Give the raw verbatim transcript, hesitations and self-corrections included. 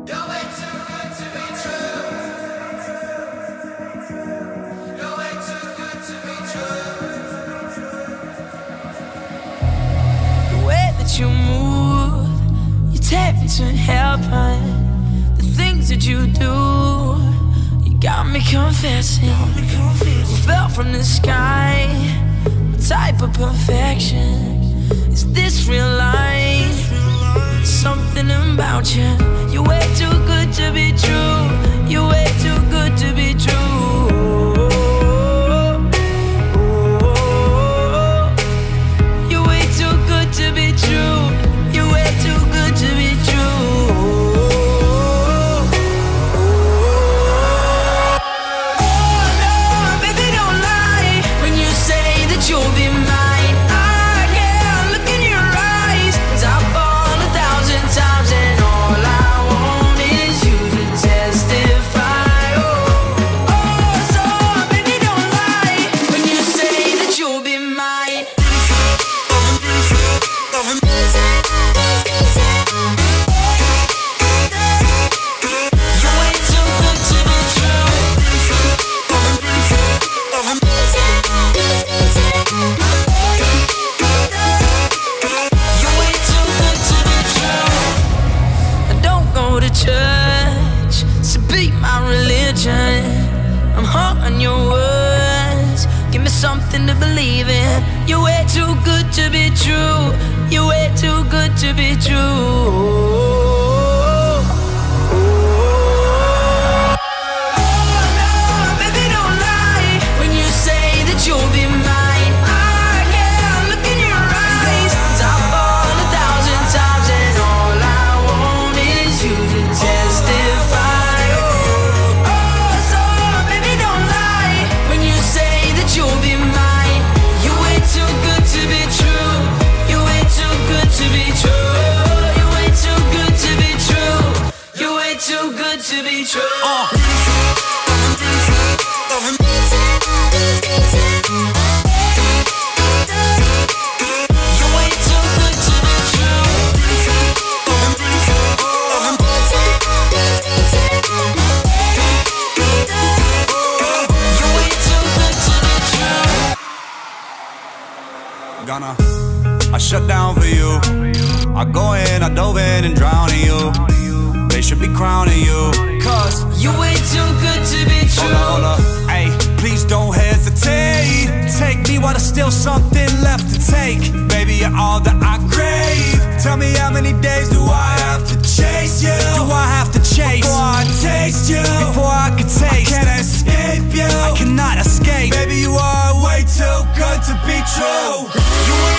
You're way too good to be true. You're way too good to be true. The way that you move, you take me to heaven. The things that you do, you got me confessing. You fell from the sky, a type of perfection. Is this real life? Something about you. You're way too good to be true. You're way too good to be true. You're way too good to be true. You're way too good to be true. Oh no, baby, don't lie when you say that you'll be mine. Church, so be my religion. I'm hung on your words. Give me something to believe in. You're way too good to be true. You're way too good to be true. Too good to be true. Uh. You're way too good to be true. You're way too good to be true. Gonna, I shut down for you. I go in, I dove in and drown in you. They should be crowning you, cause you're way too good to be true. Hold up, hold up, ayy, please don't hesitate. Take me while there's still something left to take. Baby, you're all that I crave. Tell me how many days do I have to chase you? Do I have to chase? Before I taste you, before I can taste, I can't escape you, I cannot escape. Baby, you are way too good to be true. You